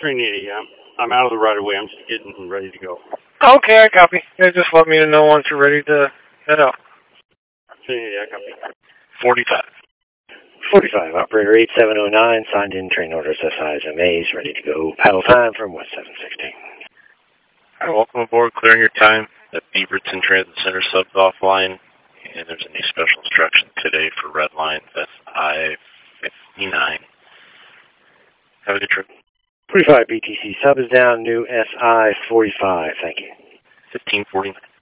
Trinity, yeah. I'm out of the right of way. I'm just getting ready to go. Okay, I copy. Yeah, just let me know once you're ready to head out. Trinity, I copy. 45. 45, operator 8709, signed in, train orders SIs MAs, ready to go. Paddle time from West 716. All right, welcome aboard, clearing your time. The Beaverton Transit Center subs offline, and there's a new special instruction today for Red Line, that's I-59. Have a good trip. 45 BTC sub is down, new SI 45, thank you. 1549.